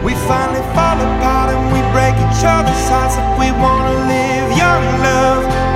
We finally fall apart and we break each other's hearts. If we wanna live young, love,